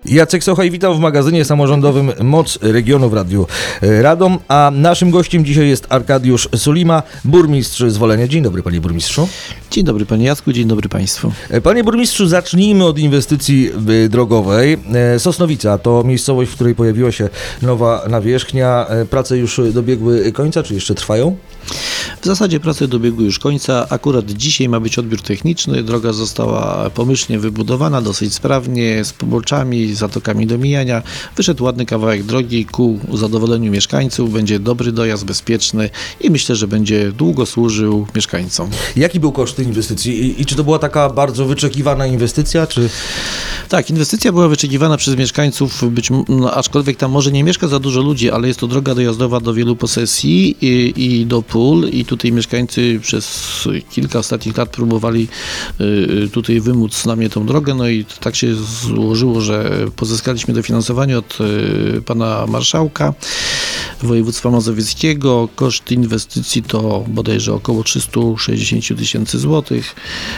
Jacek Sochaj, witam w magazynie samorządowym Moc Regionu w Radiu Radom, a naszym gościem dzisiaj jest Arkadiusz Sulima, burmistrz z Wolenia. Dzień dobry, panie burmistrzu. Dzień dobry, panie Jacku, dzień dobry państwu. Panie burmistrzu, zacznijmy od inwestycji drogowej. Sosnowica to miejscowość, w której pojawiła się nowa nawierzchnia. Prace już dobiegły końca, czy jeszcze trwają? W zasadzie prace dobiegły już końca. Akurat dzisiaj ma być odbiór techniczny. Droga została pomyślnie wybudowana, dosyć sprawnie, z poboczami, zatokami do mijania. Wyszedł ładny kawałek drogi ku zadowoleniu mieszkańców. Będzie dobry dojazd, bezpieczny i myślę, że będzie długo służył mieszkańcom. Jaki był koszt tej inwestycji i czy to była taka bardzo wyczekiwana inwestycja, czy... Tak, inwestycja była wyczekiwana przez mieszkańców, aczkolwiek tam może nie mieszka za dużo ludzi, ale jest to droga dojazdowa do wielu posesji i do pól i tutaj mieszkańcy przez kilka ostatnich lat próbowali tutaj wymóc na mnie tą drogę, no i tak się złożyło, że pozyskaliśmy dofinansowanie od pana marszałka województwa mazowieckiego. Koszt inwestycji to bodajże około 360 tysięcy złotych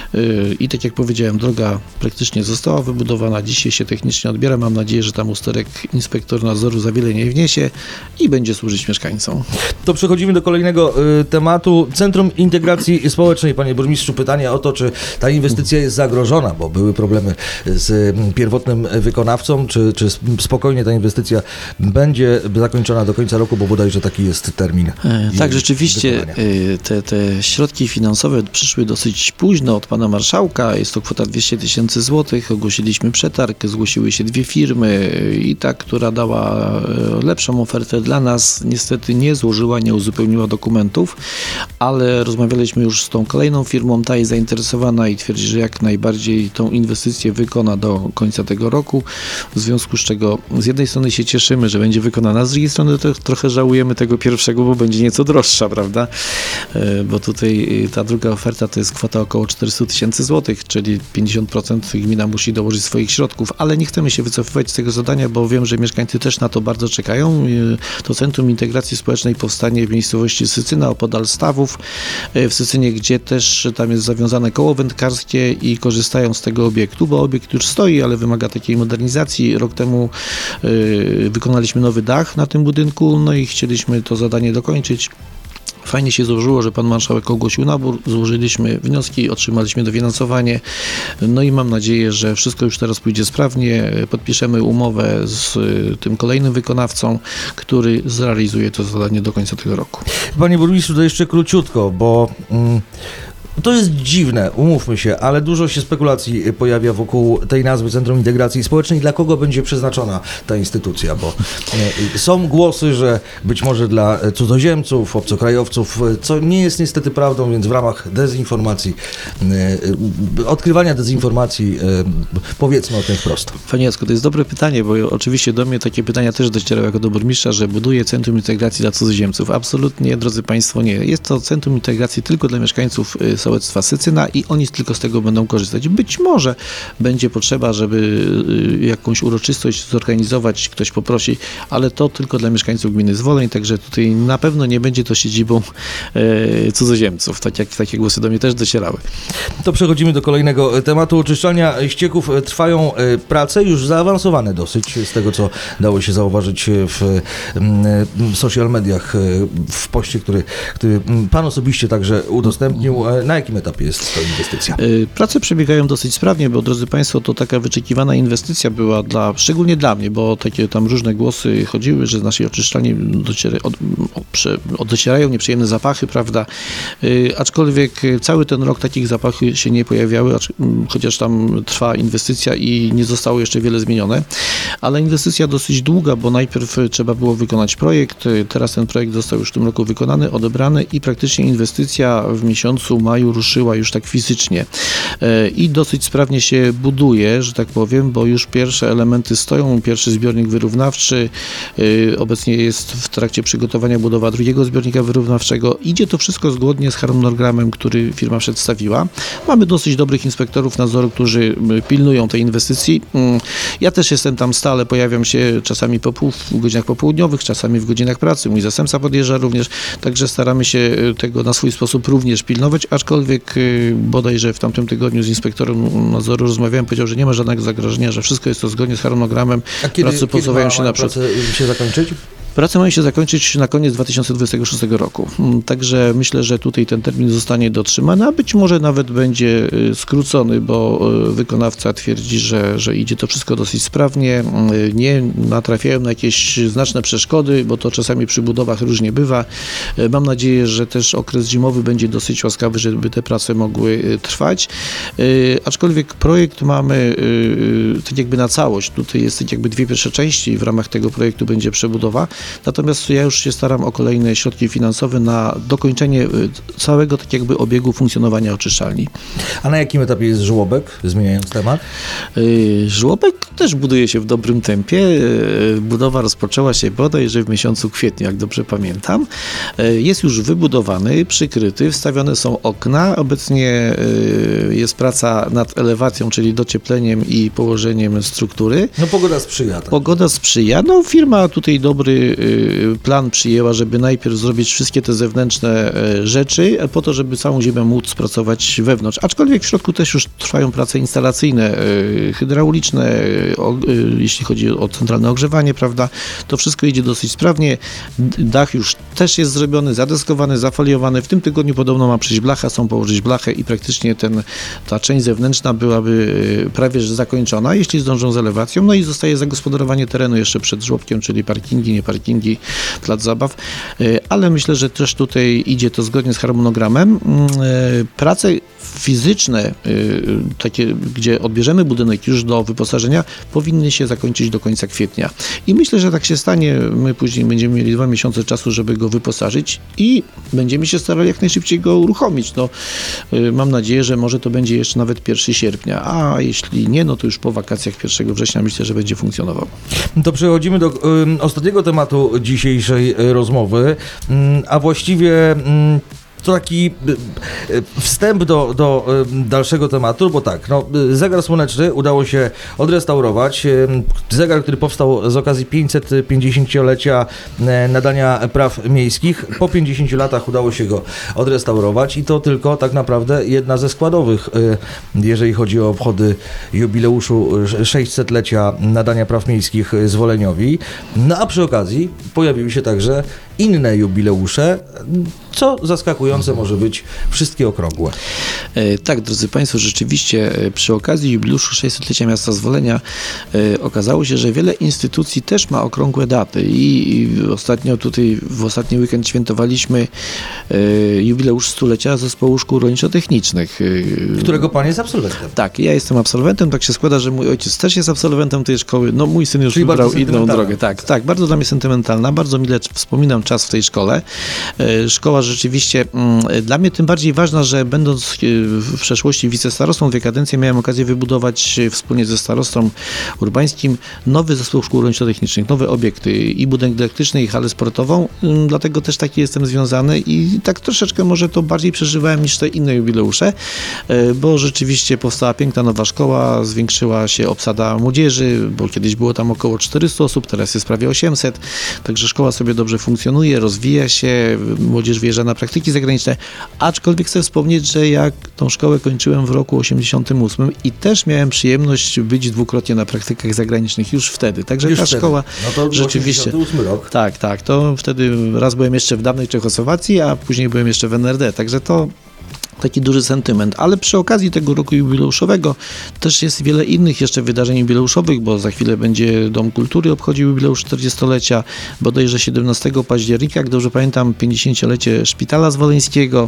i tak jak powiedziałem, droga praktycznie została wybudowana. Dzisiaj się technicznie odbiera. Mam nadzieję, że tam usterek inspektor nadzoru za wiele nie wniesie i będzie służyć mieszkańcom. To przechodzimy do kolejnego tematu. Centrum Integracji Społecznej. Panie burmistrzu, pytanie o to, czy ta inwestycja jest zagrożona, bo były problemy z pierwotnym wykonawcą, czy spokojnie ta inwestycja będzie zakończona do końca roku, bo bodajże taki jest termin. Tak, rzeczywiście te środki finansowe przyszły dosyć późno od pana marszałka. Jest to kwota 200 tysięcy złotych. Ogłosiliśmy przetarg, zgłosiły się dwie firmy i ta, która dała lepszą ofertę dla nas, niestety nie złożyła, nie uzupełniła dokumentów, ale rozmawialiśmy już z tą kolejną firmą, ta jest zainteresowana i twierdzi, że jak najbardziej tą inwestycję wykona do końca tego roku, w związku z czego z jednej strony się cieszymy, że będzie wykonana, z drugiej strony trochę żałujemy tego pierwszego, bo będzie nieco droższa, prawda? Bo tutaj ta druga oferta to jest kwota około 400 tysięcy złotych, czyli 50% gmina musi dołożyć swoich środków, ale nie chcemy się wycofywać z tego zadania, bo wiem, że mieszkańcy też na to bardzo czekają. To Centrum Integracji Społecznej powstanie w miejscowości Sycyna opodal Stawów w Sycynie, gdzie też tam jest zawiązane koło wędkarskie i korzystają z tego obiektu, bo obiekt już stoi, ale wymaga takiej modernizacji. Rok temu wykonaliśmy nowy dach na tym budynku, no i chcieliśmy to zadanie dokończyć. Fajnie się złożyło, że pan marszałek ogłosił nabór, złożyliśmy wnioski, otrzymaliśmy dofinansowanie, no i mam nadzieję, że wszystko już teraz pójdzie sprawnie. Podpiszemy umowę z tym kolejnym wykonawcą, który zrealizuje to zadanie do końca tego roku. Panie burmistrzu, to jeszcze króciutko, bo... To jest dziwne, umówmy się, ale dużo się spekulacji pojawia wokół tej nazwy Centrum Integracji Społecznej. Dla kogo będzie przeznaczona ta instytucja? Bo są głosy, że być może dla cudzoziemców, obcokrajowców, co nie jest niestety prawdą, więc w ramach dezinformacji, odkrywania dezinformacji, powiedzmy o tym wprost. Panie Jacku, to jest dobre pytanie, bo oczywiście do mnie takie pytania też docierały jako do burmistrza, że buduje Centrum Integracji dla cudzoziemców. Absolutnie, drodzy państwo, nie. Jest to Centrum Integracji tylko dla mieszkańców sołectwa Sycyna i oni tylko z tego będą korzystać. Być może będzie potrzeba, żeby jakąś uroczystość zorganizować, ktoś poprosi, ale to tylko dla mieszkańców gminy Zwoleń, także tutaj na pewno nie będzie to siedzibą cudzoziemców, tak jak takie głosy do mnie też docierały. To przechodzimy do kolejnego tematu. Oczyszczania ścieków. Trwają prace już zaawansowane dosyć, z tego co dało się zauważyć w social mediach, w poście, który pan osobiście także udostępnił. Na jakim etapie jest ta inwestycja? Prace przebiegają dosyć sprawnie, bo drodzy państwo, to taka wyczekiwana inwestycja była szczególnie dla mnie, bo takie tam różne głosy chodziły, że z naszej oczyszczalni docierają nieprzyjemne zapachy, prawda? Aczkolwiek cały ten rok takich zapachy się nie pojawiały, chociaż tam trwa inwestycja i nie zostało jeszcze wiele zmienione, ale inwestycja dosyć długa, bo najpierw trzeba było wykonać projekt, teraz ten projekt został już w tym roku wykonany, odebrany i praktycznie inwestycja w miesiącu maju ruszyła już tak fizycznie i dosyć sprawnie się buduje, że tak powiem, bo już pierwsze elementy stoją, pierwszy zbiornik wyrównawczy, obecnie jest w trakcie przygotowania budowa drugiego zbiornika wyrównawczego. Idzie to wszystko zgodnie z harmonogramem, który firma przedstawiła. Mamy dosyć dobrych inspektorów nadzoru, którzy pilnują tej inwestycji. Ja też jestem tam stale, pojawiam się czasami w godzinach popołudniowych, czasami w godzinach pracy. Mój zastępca podjeżdża również, także staramy się tego na swój sposób również pilnować, aczkolwiek aczkolwiek bodajże w tamtym tygodniu z inspektorem nadzoru rozmawiałem, powiedział, że nie ma żadnego zagrożenia, że wszystko jest to zgodnie z harmonogramem. A kiedy Posuwają się naprzód. prace się zakończyć? Prace mają się zakończyć na koniec 2026 roku. Także myślę, że tutaj ten termin zostanie dotrzymany, a być może nawet będzie skrócony, bo wykonawca twierdzi, że idzie to wszystko dosyć sprawnie, nie natrafiają na jakieś znaczne przeszkody, bo to czasami przy budowach różnie bywa. Mam nadzieję, że też okres zimowy będzie dosyć łaskawy, żeby te prace mogły trwać. Aczkolwiek projekt mamy tak jakby na całość. Tutaj jest tak jakby dwie pierwsze części. W ramach tego projektu będzie przebudowa. Natomiast ja już się staram o kolejne środki finansowe na dokończenie całego tak jakby obiegu funkcjonowania oczyszczalni. A na jakim etapie jest żłobek, zmieniając temat? Żłobek też buduje się w dobrym tempie. Budowa rozpoczęła się bodajże w miesiącu kwietniu, jak dobrze pamiętam. Jest już wybudowany, przykryty, wstawione są okna. Obecnie jest praca nad elewacją, czyli dociepleniem i położeniem struktury. No pogoda sprzyja. Tak. Pogoda sprzyja. No firma tutaj dobry plan przyjęła, żeby najpierw zrobić wszystkie te zewnętrzne rzeczy, po to, żeby całą ziemię móc pracować wewnątrz. Aczkolwiek w środku też już trwają prace instalacyjne, hydrauliczne, jeśli chodzi o centralne ogrzewanie, prawda, to wszystko idzie dosyć sprawnie. Dach już też jest zrobiony, zadeskowany, zafoliowany. W tym tygodniu podobno ma przyjść blacha, są położyć blachę i praktycznie ta część zewnętrzna byłaby prawie że zakończona, jeśli zdążą z elewacją. No i zostaje zagospodarowanie terenu jeszcze przed żłobkiem, czyli parkingi, nie parkingi, plac zabaw, ale myślę, że też tutaj idzie to zgodnie z harmonogramem. Prace fizyczne, takie, gdzie odbierzemy budynek już do wyposażenia, powinny się zakończyć do końca kwietnia. I myślę, że tak się stanie. My później będziemy mieli 2 miesiące czasu, żeby go wyposażyć i będziemy się starali jak najszybciej go uruchomić. No, mam nadzieję, że może to będzie jeszcze nawet 1 sierpnia, a jeśli nie, no to już po wakacjach 1 września myślę, że będzie funkcjonował. To przechodzimy do ostatniego tematu dzisiejszej rozmowy, a właściwie to taki wstęp do dalszego tematu, bo tak, no, zegar słoneczny udało się odrestaurować. Zegar, który powstał z okazji 550-lecia nadania praw miejskich. Po 50 latach udało się go odrestaurować i to tylko tak naprawdę jedna ze składowych, jeżeli chodzi o obchody jubileuszu 600-lecia nadania praw miejskich Zwoleniowi. No a przy okazji pojawiły się także inne jubileusze, co zaskakujące może być, wszystkie okrągłe. Tak, drodzy Państwo, rzeczywiście przy okazji jubileuszu 600-lecia miasta Zwolenia okazało się, że wiele instytucji też ma okrągłe daty i ostatnio tutaj, w ostatni weekend świętowaliśmy jubileusz 100-lecia Zespołu Szkół Rolniczo-Technicznych. Którego Pan jest absolwentem. Tak, ja jestem absolwentem, tak się składa, że mój ojciec też jest absolwentem tej szkoły, no mój syn już Czyli wybrał inną drogę. Tak, bardzo dla mnie sentymentalna, bardzo mile wspominam czas w tej szkole. Szkoła rzeczywiście dla mnie tym bardziej ważna, że będąc w przeszłości wicestarostą 2 kadencje miałem okazję wybudować wspólnie ze starostą urbańskim nowy zespół szkół rolniczo-technicznych, nowe obiekty i budynek dydaktyczny i halę sportową, dlatego też taki jestem związany i tak troszeczkę może to bardziej przeżywałem niż te inne jubileusze, bo rzeczywiście powstała piękna nowa szkoła, zwiększyła się obsada młodzieży, bo kiedyś było tam około 400 osób, teraz jest prawie 800, także szkoła sobie dobrze funkcjonuje, rozwija się, młodzież wyjeżdża na praktyki zagraniczne, aczkolwiek chcę wspomnieć, że jak tą szkołę kończyłem w roku 88 i też miałem przyjemność być 2-krotnie na praktykach zagranicznych już wtedy, także już ta wtedy. szkoła No to rzeczywiście... 88 rok. Tak, to wtedy raz byłem jeszcze w dawnej Czechosłowacji, a później byłem jeszcze w NRD, także to taki duży sentyment, ale przy okazji tego roku jubileuszowego też jest wiele innych jeszcze wydarzeń jubileuszowych, bo za chwilę będzie Dom Kultury obchodził jubileusz 40-lecia, bodajże 17 października, jak dobrze pamiętam, 50-lecie Szpitala Zwoleńskiego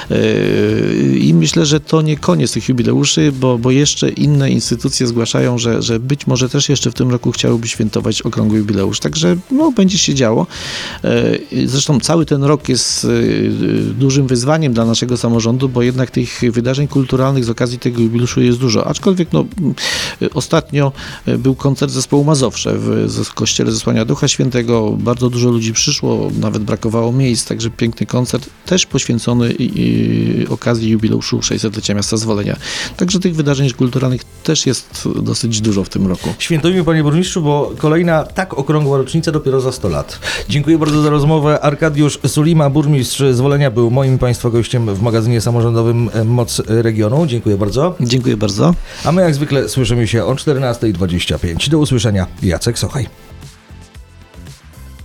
i myślę, że to nie koniec tych jubileuszy, bo jeszcze inne instytucje zgłaszają, że być może też jeszcze w tym roku chciałyby świętować okrągły jubileusz, także no, będzie się działo. Zresztą cały ten rok jest dużym wyzwaniem dla naszego samorządu, bo jednak tych wydarzeń kulturalnych z okazji tego jubileuszu jest dużo. Aczkolwiek no, ostatnio był koncert zespołu Mazowsze w kościele Zesłania Ducha Świętego. Bardzo dużo ludzi przyszło, nawet brakowało miejsc, także piękny koncert, też poświęcony okazji jubileuszu 600-lecia miasta Zwolenia. Także tych wydarzeń kulturalnych też jest dosyć dużo w tym roku. Świętujmy, panie burmistrzu, bo kolejna tak okrągła rocznica dopiero za 100 lat. Dziękuję bardzo za rozmowę. Arkadiusz Sulima, burmistrz Zwolenia, był moim państwa gościem w magazynie Samorządu samorządowym Moc Regionu. Dziękuję bardzo. Dziękuję bardzo. A my jak zwykle słyszymy się o 14:25. Do usłyszenia. Jacek Sochaj.